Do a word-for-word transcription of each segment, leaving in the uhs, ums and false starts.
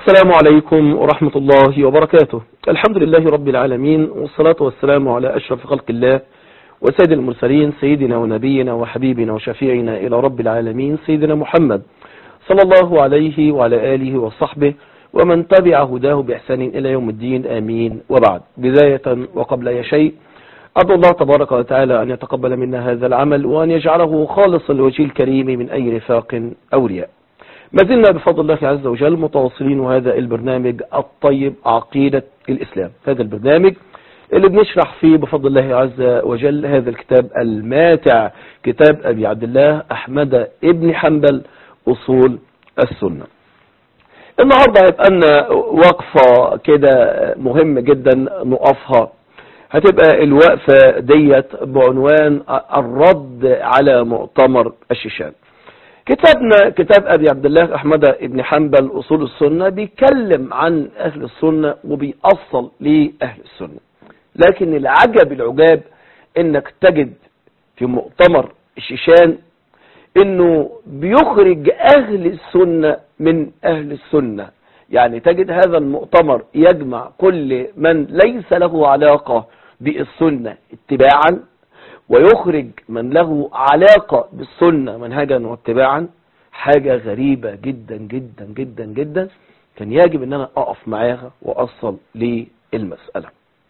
السلام عليكم ورحمة الله وبركاته. الحمد لله رب العالمين، والصلاة والسلام على أشرف خلق الله وسيد المرسلين، سيدنا ونبينا وحبيبنا وشفيعنا إلى رب العالمين سيدنا محمد صلى الله عليه وعلى آله وصحبه ومن تبع هداه بإحسان إلى يوم الدين، آمين. وبعد، بداية وقبل أي شيء أدعو الله تبارك وتعالى أن يتقبل منا هذا العمل وأن يجعله خالصا لوجه الكريم من أي رفاق أو رياء. ما زلنا بفضل الله عز وجل متواصلين، وهذا البرنامج الطيب عقيدة الإسلام، هذا البرنامج اللي بنشرح فيه بفضل الله عز وجل هذا الكتاب الماتع، كتاب أبي عبد الله أحمد ابن حنبل أصول السنة. النهاردة هيبقى لنا وقفة كده مهمة جدا نقفها، هتبقى الوقفة ديت بعنوان الرد على مؤتمر الشيشان. كتابنا كتاب أبي عبد الله أحمد ابن حنبل أصول السنة بيتكلم عن أهل السنة وبيأصل لأهل السنة، لكن العجب العجاب انك تجد في مؤتمر الشيشان انه بيخرج اهل السنة من اهل السنة. يعني تجد هذا المؤتمر يجمع كل من ليس له علاقة بالسنة اتباعا، ويخرج من له علاقة بالسنة منهجا واتباعا. حاجة غريبة جدا جدا جدا جدا، كان يجب ان انا اقف معاها واصل للمسألة.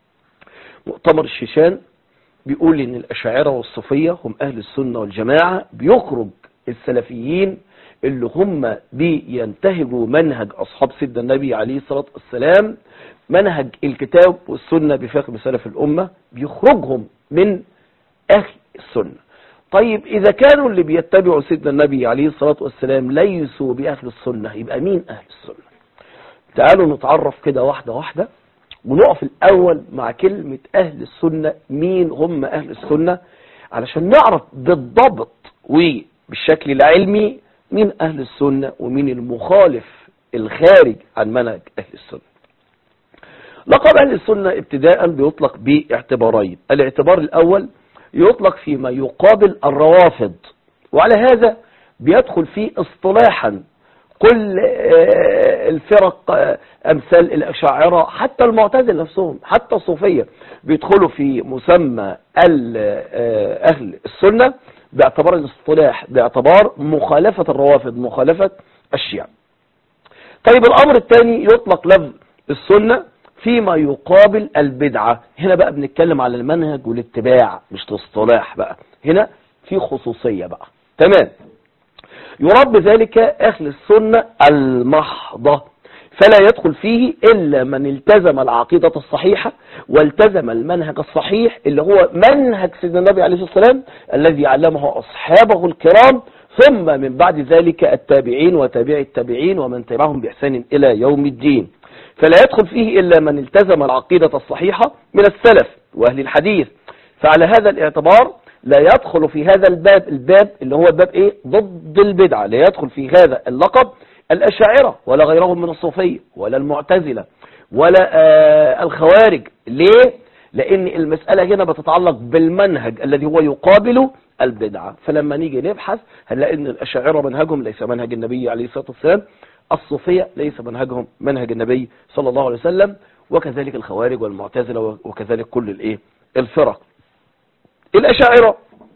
مؤتمر الشيشان بيقول ان الاشاعرة والصوفية هم اهل السنة والجماعة، بيخرج السلفيين اللي هم بينتهجوا منهج اصحاب سيدنا النبي عليه الصلاة والسلام، منهج الكتاب والسنة بفهم سلف الامة، بيخرجهم من اهل السنة. طيب اذا كانوا اللي بيتبعوا سيدنا النبي عليه الصلاة والسلام ليسوا باهل السنة، يبقى مين اهل السنة؟ تعالوا نتعرف كده واحدة واحدة، ونقف الأول مع كلمة أهل السنة. مين هم أهل السنة؟ علشان نعرف بالضبط وبالشكل العلمي مين أهل السنة ومين المخالف الخارج عن منهج أهل السنة. لقب أهل السنة ابتداء بيطلق باعتبارين. الاعتبار الأول يطلق فيما يقابل الروافض، وعلى هذا بيدخل فيه اصطلاحا كل الفرق امثال الاشاعرة، حتى المعتزلة نفسهم، حتى الصوفية بيدخلوا في مسمى اهل السنة باعتبار الاصطلاح، باعتبار مخالفة الروافض، مخالفة الشيعة. طيب الامر الثاني يطلق لفظ السنة فيما يقابل البدعة. هنا بقى بنتكلم على المنهج والاتباع، مش الاصطلاح بقى، هنا في خصوصية بقى. تمام. يراد بذلك أهل السنة المحضة، فلا يدخل فيه إلا من التزم العقيدة الصحيحة والتزم المنهج الصحيح اللي هو منهج سيدنا النبي عليه الصلاة والسلام الذي علمه أصحابه الكرام، ثم من بعد ذلك التابعين وتابع التابعين ومن تبعهم بإحسان إلى يوم الدين. فلا يدخل فيه إلا من التزم العقيدة الصحيحة من السلف وأهل الحديث. فعلى هذا الاعتبار لا يدخل في هذا الباب، الباب اللي هو الباب ايه؟ ضد البدعة، لا يدخل في هذا اللقب الأشاعرة ولا غيرهم من الصوفية ولا المعتزلة ولا آه الخوارج. ليه؟ لأن المسألة هنا بتتعلق بالمنهج الذي هو يقابل البدعة. فلما نيجي نبحث هنلاقي ان الأشاعرة منهجهم ليس منهج النبي عليه الصلاة والسلام، الصوفية ليس منهجهم منهج النبي صلى الله عليه وسلم، وكذلك الخوارج والمعتزلة وكذلك كل الايه؟ الفرق. الأشاعرة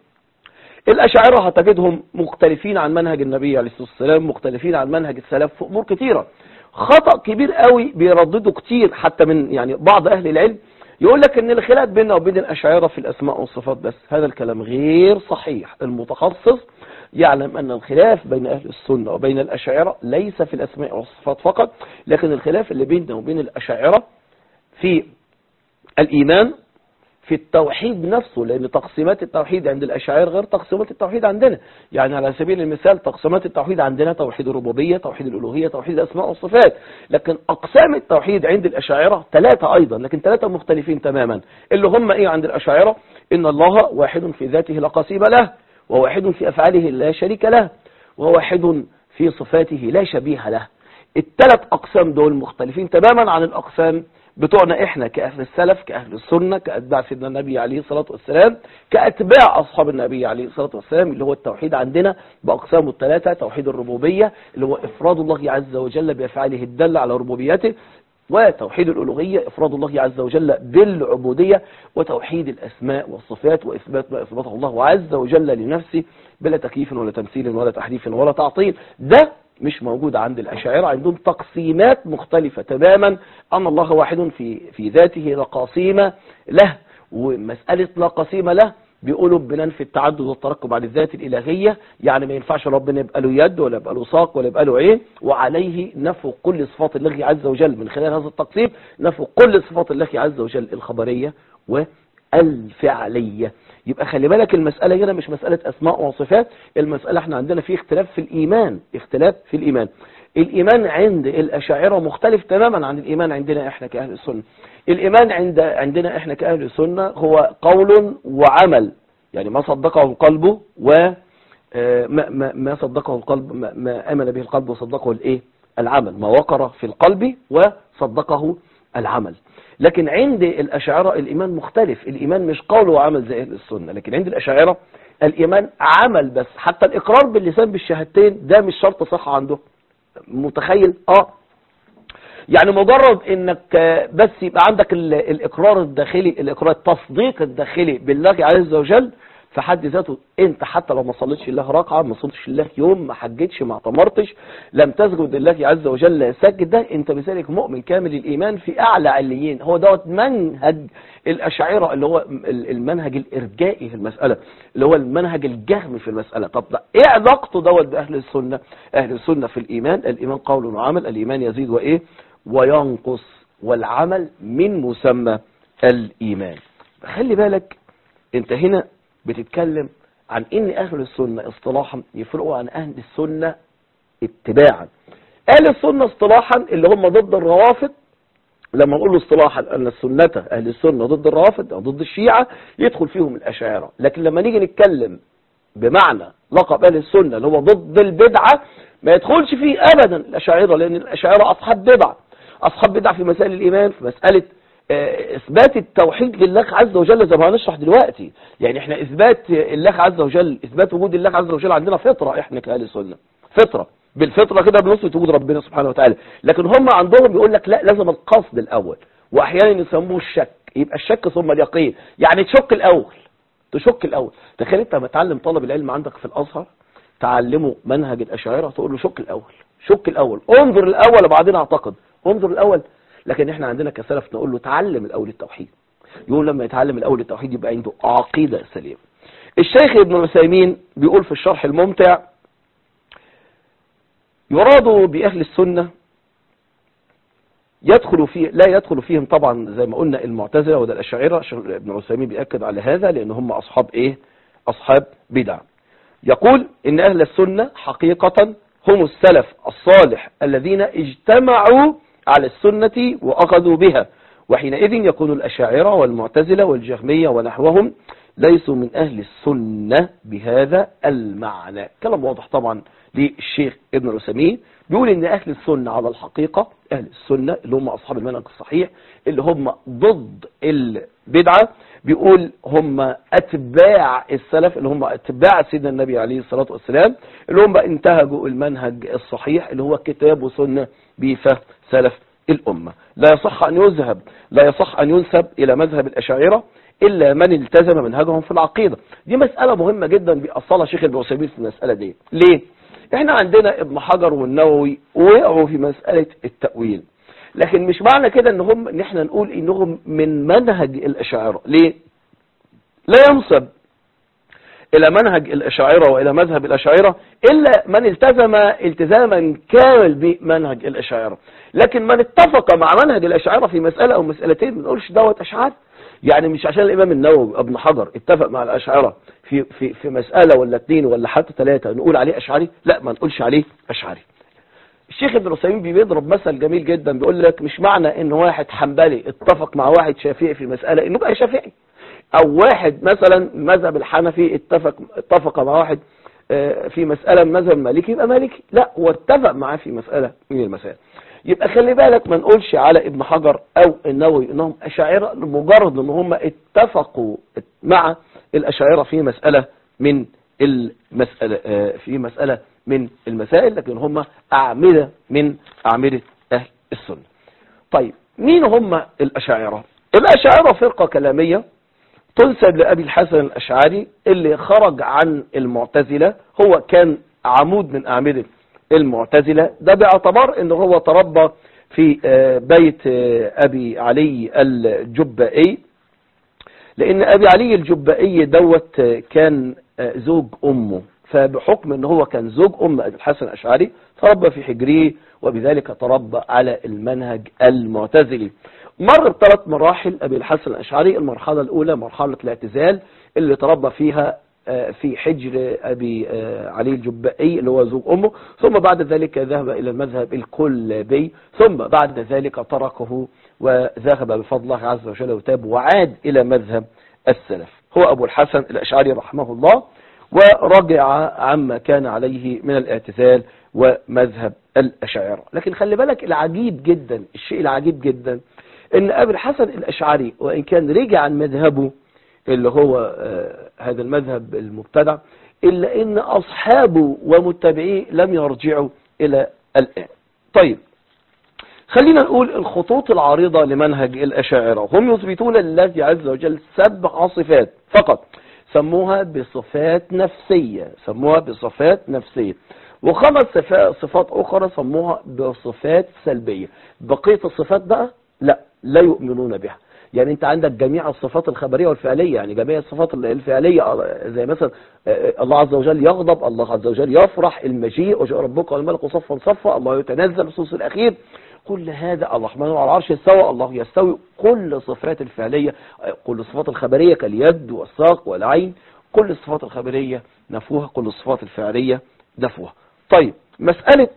الأشاعرة هتجدهم مختلفين عن منهج النبي عليه الصلاة والسلام، مختلفين عن منهج السلف في أمور كثيرة. خطأ كبير قوي بيرددوا كتير حتى من يعني بعض أهل العلم، يقول لك ان الخلاف بيننا وبين الأشاعرة في الأسماء والصفات بس. هذا الكلام غير صحيح. المتخصص يعلم أن الخلاف بين أهل السنة وبين الأشاعرة ليس في الأسماء والصفات فقط، لكن الخلاف اللي بيننا وبين الأشاعرة في الإيمان، في التوحيد نفسه، لأن تقسيمات التوحيد عند الأشاعرة غير تقسيمات التوحيد عندنا. يعني على سبيل المثال تقسيمات التوحيد عندنا توحيد الربوبية، توحيد الألوهية، توحيد الأسماء والصفات، لكن أقسام التوحيد عند الأشاعرة ثلاثة أيضا، لكن ثلاثة مختلفين تماما. اللي هم إيه عند الأشاعرة؟ إن الله واحد في ذاته لا قسيم له، وواحد في أفعاله لا شريك له، وواحد في صفاته لا شبيه له. الثلاث أقسام دول مختلفين تماما عن الأقسام بتوعنا احنا كأهل السلف كأهل السنة كأتباع سيدنا النبي عليه الصلاة والسلام كأتباع أصحاب النبي عليه الصلاة والسلام، اللي هو التوحيد عندنا بأقسامه الثلاثة: توحيد الربوبية اللي هو إفراد الله عز وجل بأفعاله الدالة على ربوبيته، وتوحيد الألوهية إفراد الله عز وجل بالعبودية، وتوحيد الأسماء والصفات وإثبات ما أثبته الله عز وجل لنفسه بلا تكييف ولا تمثيل ولا تحريف ولا تعطيل. ده مش موجود عند الأشاعرة، عندهم تقسيمات مختلفة تماما، أن الله واحد في في ذاته لا قسيم له، ومسألة لا قسيم له بيقولوا بننفي التعدد والتركب عن الذات الإلهية، يعني ما ينفعش ربنا يبقى له يد ولا يبقى له ساق ولا يبقى له عين، وعليه نفوا كل صفات الله عز وجل من خلال هذا التقسيم، نفوا كل صفات الله عز وجل الخبرية والفعلية. يبقى خلي بالك المسألة هنا مش مسألة أسماء وصفات، المسألة احنا عندنا فيه اختلاف في الإيمان، اختلاف في الإيمان. الإيمان عند الأشاعرة مختلف تماما عن الإيمان عندنا احنا كأهل السنة. الإيمان عند عندنا احنا كأهل السنة هو قول وعمل، يعني ما صدقه القلب و ما, ما, ما صدقه القلب ما, ما آمن به القلب وصدقه الايه العمل، ما وقر في القلب وصدقه العمل. لكن عند الأشاعرة الإيمان مختلف، الإيمان مش قول وعمل زي أهل السنة، لكن عند الأشاعرة الإيمان عمل بس، حتى الإقرار باللسان بالشهادتين ده مش شرط صح عنده. متخيل؟ اه يعني مجرد انك بس يبقى عندك الإقرار الداخلي، الإقرار التصديق الداخلي بالله عز وجل في حد ذاته، انت حتى لو ما صليتش لله ركعه، ما صليتش لله يوم، ما حجتش، ما اعتمرتش، لم تسجد لله عز وجل سجده، انت بذلك مؤمن كامل الايمان في اعلى عليين. هو دوت منهج الاشاعره، اللي هو المنهج الارجائي في المساله، اللي هو المنهج الجهمي في المساله. طب ده ايه علاقته دوت باهل السنه؟ اهل السنه في الايمان، الايمان قول وعمل، الايمان يزيد وايه وينقص، والعمل من مسمى الايمان. خلي بالك انت هنا بتتكلم عن ان اهل السنة اصطلاحا يفرقوا عن اهل السنة اتباعا. اهل السنة اصطلاحا اللي هم ضد الروافض، لما نقول اصطلاحا ان السنة اهل السنة ضد الروافض او ضد الشيعة يدخل فيهم الاشاعرة. لكن لما نيجي نتكلم بمعنى لقب اهل السنة اللي هو ضد البدعة ما يدخلش فيه ابدا الاشاعرة، لان الاشاعرة اصحاب بدعة، اصحاب بدعة في مسائل الايمان، في مسألة اثبات التوحيد لله عز وجل زي ما هنشرح دلوقتي. يعني احنا اثبات الله عز وجل، اثبات وجود الله عز وجل عندنا فطرة، احنا كأهل السنة فطرة، بالفطرة كده بنثبت وجود ربنا سبحانه وتعالى. لكن هم عندهم بيقول لك لا، لازم القصد الاول، واحيانا يسموه الشك، يبقى الشك ثم اليقين، يعني تشك الاول، تشك الاول. تخيل انت لما تعلم طالب العلم عندك في الازهر، تعلمه منهج الاشاعره، تقول له شك الاول، شك الاول، انظر الاول وبعدين اعتقد، انظر الاول. لكن احنا عندنا كسلف نقول له تعلم الاول التوحيد، يقول لما يتعلم الاول التوحيد يبقى عنده عقيدة سليمة. الشيخ ابن عثيمين بيقول في الشرح الممتع: يراد بأهل السنة يدخل فيه، لا يدخل فيهم طبعا زي ما قلنا المعتزلة وده الأشاعرة. ابن عثيمين بيأكد على هذا لأن هم أصحاب إيه؟ أصحاب بدع. يقول إن أهل السنة حقيقة هم السلف الصالح الذين اجتمعوا على السنة وأخذوا بها، وحينئذ يكون الأشاعرة والمعتزلة والجهمية ونحوهم ليسوا من أهل السنة بهذا المعنى. كلام واضح طبعا للشيخ ابن عثيمين، بيقول ان أهل السنة على الحقيقة، أهل السنة اللي هم أصحاب المنهج الصحيح اللي هم ضد البدعة، بيقول هم أتباع السلف اللي هم أتباع سيدنا النبي عليه الصلاة والسلام، اللي هم انتهجوا المنهج الصحيح اللي هو كتاب وسنة بفهم سلف الأمة. لا يصح أن يذهب لا يصح أن ينسب إلى مذهب الأشاعرة إلا من التزم منهجهم في العقيدة. دي مسألة مهمة جدا بيأصلها شيخ ابن عثيمين في المسألة دي. ليه؟ احنا عندنا ابن حجر والنووي وقعوا في مسألة التأويل، لكن مش معنى كده ان هم ان احنا نقول انهم من منهج الأشاعرة. ليه؟ لا ينسب إلى منهج الأشاعرة وإلى مذهب الأشاعرة إلا من التزم التزاما كامل بمنهج الأشاعرة. لكن من اتفق مع منهج الأشاعرة في مسألة أو مسألتين ما نقولش دوت أشعري. يعني مش عشان الإمام النووي ابن حجر اتفق مع الأشاعرة في في في مسألة ولا اثنين ولا حتى ثلاثة نقول عليه أشعري؟ لا، ما نقولش عليه أشعري. الشيخ ابن عثيمين بيضرب مثل جميل جدا، بيقول لك مش معنى ان واحد حنبلي اتفق مع واحد شافعي في مسألة انه بقى شافعي، او واحد مثلا مذهب الحنفي اتفق اتفق مع واحد في مسألة مذهب مالكي يبقى مالكي. لا، هو اتفق معاه في مسألة من المسائل. يبقى خلي بالك ما نقولش على ابن حجر او النووي انهم اشاعرة لمجرد ان هم اتفقوا مع الاشاعرة في مسألة من المسألة في مسألة من المسائل، لكن هم اعمدة من اعمدة اهل السنة. طيب مين هم الاشاعرة؟ الاشاعرة فرقة كلامية تنسب لأبي الحسن الأشعري اللي خرج عن المعتزلة، هو كان عمود من أعمدة المعتزلة، ده باعتبار انه هو تربى في بيت أبي علي الجبائي، لأن أبي علي الجبائي دوت كان زوج أمه، فبحكم ان هو كان زوج أم أبي الحسن الأشعري تربى في حجره، وبذلك تربى على المنهج المعتزلي. مر بثلاث مراحل أبي الحسن الأشعري. المرحلة الأولى مرحلة الاعتزال اللي تربى فيها في حجر أبي علي الجبائي اللي هو زوج أمه، ثم بعد ذلك ذهب إلى المذهب الكلابي، ثم بعد ذلك تركه وذهب بفضل الله عز وجل وتاب وعاد إلى مذهب السلف. هو أبو الحسن الأشعري رحمه الله، ورجع عما كان عليه من الاعتزال ومذهب الأشاعرة. لكن خلي بالك العجيب جدا، الشيء العجيب جدا ان ابي الحسن الاشعري وان كان رجع عن مذهبه اللي هو آه هذا المذهب المبتدع، الا ان اصحابه ومتبعيه لم يرجعوا الى الان. طيب خلينا نقول الخطوط العريضة لمنهج الاشاعرة. هم يثبتون لله عز وجل سبع صفات فقط، سموها بصفات نفسية، سموها بصفات نفسية، وخمس صفات اخرى سموها بصفات سلبية. بقية الصفات بقى لا لا يؤمنون بها. يعني انت عندك جميع الصفات الخبرية والفعلية، يعني جميع الصفات الفعلية زي مثلا الله عز وجل يغضب، الله عز وجل يفرح، المجيء، وجاء ربك والملك صفا صفا، الله يتنزل الصوص الأخير، كل هذا الرحمن على العرش يستوى، الله يستوي، كل الصفات الفعلية، كل الصفات الخبرية كاليد والساق والعين، كل الصفات الخبرية نفوها، كل الصفات الفعلية نفوها. طيب مسألة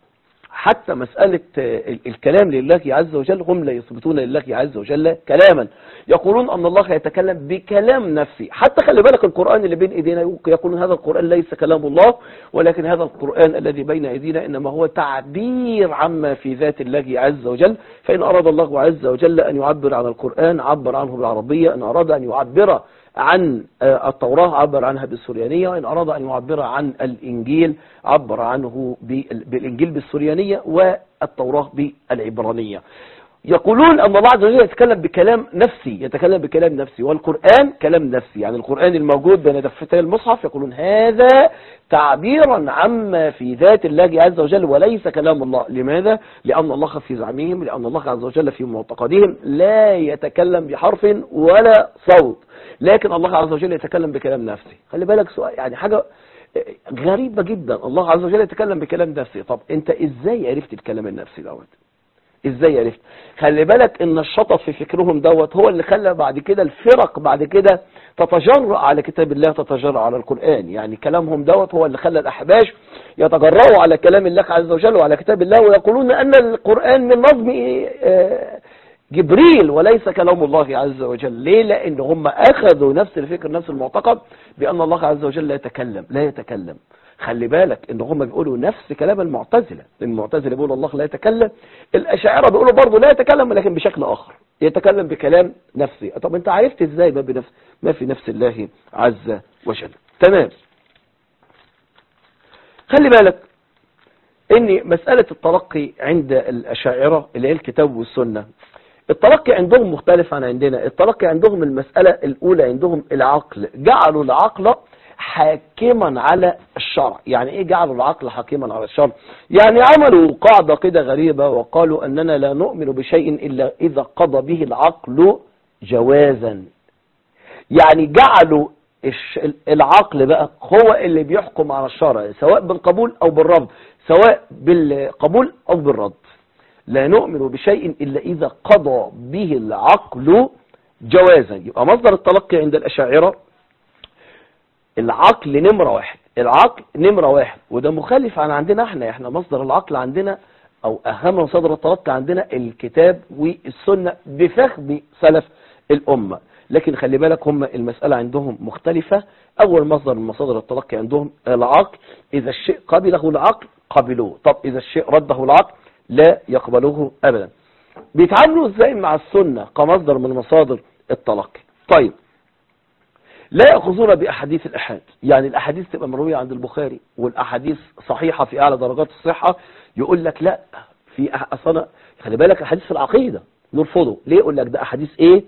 حتى مسألة الكلام لله عز وجل، هم لا يثبتون لله عز وجل كلاما، يقولون أن الله يتكلم بكلام نفسي. حتى خلي بالك القرآن اللي بين ايدينا يقولون هذا القرآن ليس كلام الله، ولكن هذا القرآن الذي بين ايدينا إنما هو تعبير عما في ذات الله عز وجل. فإن أراد الله عز وجل أن يعبر عن القرآن عبر عنه بالعربية، إن أراد أن يعبر عن التوراة عبر عنها بالسريانية، وإن أراد أن يعبر عن الإنجيل عبر عنه بالإنجيل بالسريانية والتوراة بالعبرانية. يقولون أن الله عز وجل يتكلم بكلام نفسي، يتكلم بكلام نفسي، والقرآن كلام نفسي. يعني القرآن الموجود بين دفتي المصحف يقولون هذا تعبيرا عما في ذات الله عز وجل وليس كلام الله. لماذا؟ لأن الله في زعمهم، لأن الله عز وجل في معتقدهم لا يتكلم بحرف ولا صوت، لكن الله عز وجل يتكلم بكلام نفسي. خلي بالك سؤال، يعني حاجة غريبة جدا، الله عز وجل يتكلم بكلام نفسي. طب انت ازاي عرفت الكلام النفسي دوت؟ ازاي عرفت؟ خلي بالك ان الشطط في فكرهم دوت هو اللي خلى بعد كده الفرق بعد كده تتجرأ على كتاب الله، تتجرأ على القرآن. يعني كلامهم دوت هو اللي خلى الأحباش يتجرأوا على كلام الله عز وجل وعلى كتاب الله، ويقولون ان القرآن من نظم جبريل وليس كلام الله عز وجل. ليه؟ لان هم اخذوا نفس الفكر، نفس المعتقد بان الله عز وجل لا يتكلم، لا يتكلم. خلي بالك ان هم بيقولوا نفس كلام المعتزلة، المعتزلة بيقولوا الله لا يتكلم، الاشاعرة بيقولوا برضه لا يتكلم ولكن بشكل اخر، يتكلم بكلام نفسي. طب انت عرفت ازاي ما بنفس ما في نفس الله عز وجل؟ تمام. خلي بالك ان مسألة التلقي عند الاشاعرة اللي هي الكتاب والسنة، التلقي عندهم مختلف عن عندنا. التلقي عندهم المسألة الاولى عندهم العقل، جعلوا العقل حاكما على الشرع. يعني ايه جعلوا العقل حاكما على الشرع؟ يعني عملوا قاعدة كده غريبة وقالوا اننا لا نؤمن بشيء الا اذا قضى به العقل جوازا. يعني جعلوا العقل بقى هو اللي بيحكم على الشرع، سواء بالقبول او بالرفض، سواء بالقبول او بالرد. لا نؤمن بشيء الا اذا قضى به العقل جوازا. يبقى مصدر التلقي عند الاشاعرة العقل نمرة واحد، العقل نمرة واحد، وده مخالف عن عندنا احنا. احنا مصدر العقل عندنا او اهم مصادر التلقي عندنا الكتاب والسنة بفهم سلف الامة. لكن خلي بالك هم المسألة عندهم مختلفة. اول مصدر من مصادر التلقي عندهم العقل، اذا الشيء قبله العقل قبلوه، طب اذا الشيء رده العقل لا يقبله أبدا. بيتعاملوا ازاي مع السنة كمصدر من مصادر التلقي؟ طيب، لا يأخذون بأحاديث الأحاد، يعني الأحاديث تبقى مروية عند البخاري والأحاديث صحيحة في أعلى درجات الصحة، يقول لك لا، في أصلا خلي بالك أحاديث في العقيدة نرفضه. ليه؟ يقول لك ده أحاديث إيه؟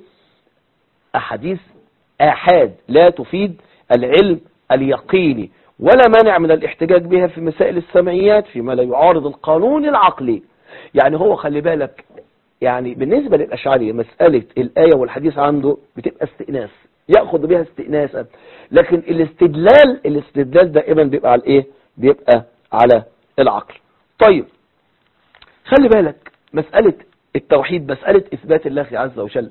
أحاديث آحاد لا تفيد العلم اليقيني، ولا مانع من الاحتجاج بها في مسائل السمعيات فيما لا يعارض القانون العقلي. يعني هو خلي بالك، يعني بالنسبة للأشعري مسألة الآية والحديث عنده بتبقى استئناس، يأخذ بها استئناسا، لكن الاستدلال الاستدلال دائما بيبقى على الايه؟ بيبقى على العقل. طيب خلي بالك، مسألة التوحيد مسألة إثبات الله عز وجل.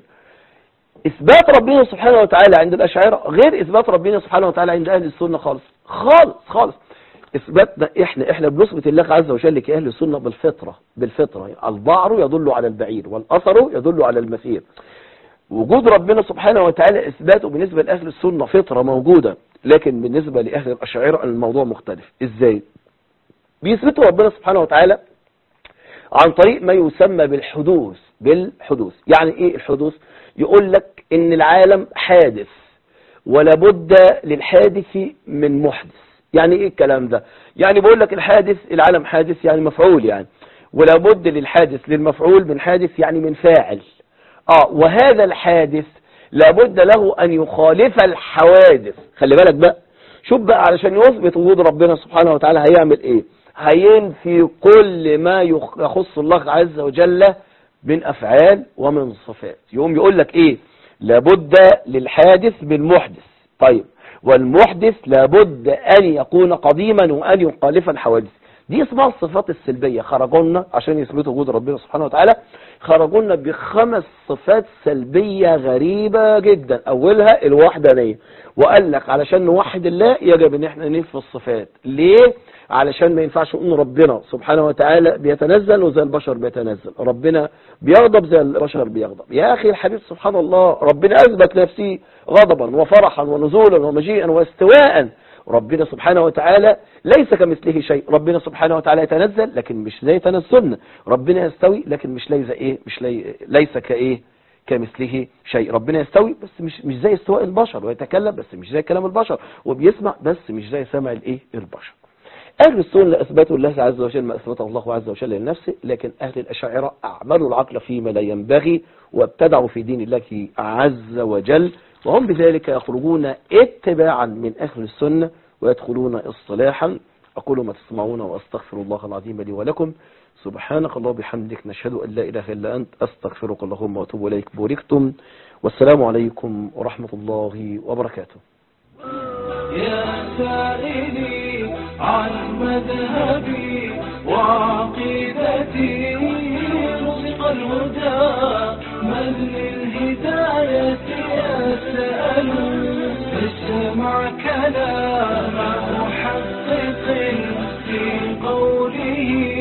إثبات ربنا سبحانه وتعالى عند الأشاعرة غير إثبات ربنا سبحانه وتعالى عند أهل السنة خالص خالص خالص. إثباتنا إحنا إحنا بنثبت الله عز وجل كأهل السنة بالفطرة بالفطرة يعني البعر يدل على البعير والأثر يدل على المسير. وجود ربنا سبحانه وتعالى إثباته بالنسبة لأهل السنة فطرة موجودة، لكن بالنسبة لأهل الأشاعرة الموضوع مختلف. إزاي؟ بيثبتوا ربنا سبحانه وتعالى عن طريق ما يسمى بالحدوث. بالحدوث يعني إيه الحدوث؟ يقول لك إن العالم حادث ولا بد للحادث من محدث. يعني إيه الكلام ده؟ يعني بقول لك الحادث، العالم حادث يعني مفعول يعني، ولا بد للحادث للمفعول من حادث يعني من فاعل. آه وهذا الحادث لابد له أن يخالف الحوادث. خلي بالك بقى، شوف بقى، علشان يثبت وجود ربنا سبحانه وتعالى هيعمل إيه؟ هينفي كل ما يخص الله عز وجل من أفعال ومن صفات. يقوم يقول لك إيه؟ لابد للحادث بالمحدث. طيب، والمحدث لابد أن يكون قديما وأن يخالف الحوادث. دي اسمها الصفات السلبية. خرجونا عشان يثبتوا وجود ربنا سبحانه وتعالى، خرجونا بخمس صفات سلبية غريبة جدا. أولها الوحدانية، وقال لك علشان نوحد الله يجب ان احنا ننفي الصفات. ليه؟ علشان ما ينفعش نقول ربنا سبحانه وتعالى بيتنزل وزي البشر بيتنزل، ربنا بيغضب زي البشر بيغضب. يا أخي الحبيب سبحان الله، ربنا أثبت نفسه غضبا وفرحا ونزولا ومجيئا واستواء. ربنا سبحانه وتعالى ليس كمثله شيء. ربنا سبحانه وتعالى يتنزل لكن مش زي تنزلنا، ربنا يستوي لكن مش ليس ايه مش لي ليس كايه كمثله شيء. ربنا يستوي بس مش مش زي استواء البشر، ويتكلم بس مش زي كلام البشر، وبيسمع بس مش زي سمع الايه البشر. أهل السنة أثبتوا الله عز وجل ما أثبته الله عز وجل لنفسه، لكن أهل الأشاعرة أعملوا العقل فيما لا ينبغي وابتدعوا في دين الله عز وجل، وهم بذلك يخرجون اتباعا من أهل السنة ويدخلون اصطلاحا. أقول ما تسمعون وأستغفر الله العظيم لي ولكم. سبحانك الله بحمدك، نشهد أن لا إله إلا أنت، أستغفرك اللهم وأتوب إليك. بوركتم، والسلام عليكم ورحمة الله وبركاته. يا سائلي عن مذهبي وعقيدتي، رزق الهدى من للهداية يسأل، فاسمع كلام محقق في قوله.